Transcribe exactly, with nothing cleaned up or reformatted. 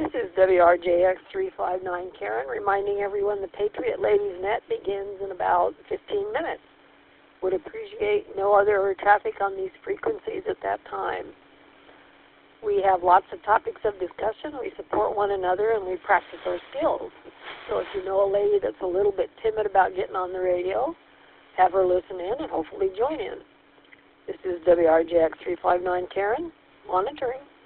This is W R J X three five nine Karen, reminding everyone the Patriot Ladies Net begins in about fifteen minutes. Would appreciate no other traffic on these frequencies at that time. We have lots of topics of discussion. We support one another and we practice our skills. So if you know a lady that's a little bit timid about getting on the radio, have her listen in and hopefully join in. This is W R J X three five nine Karen, monitoring.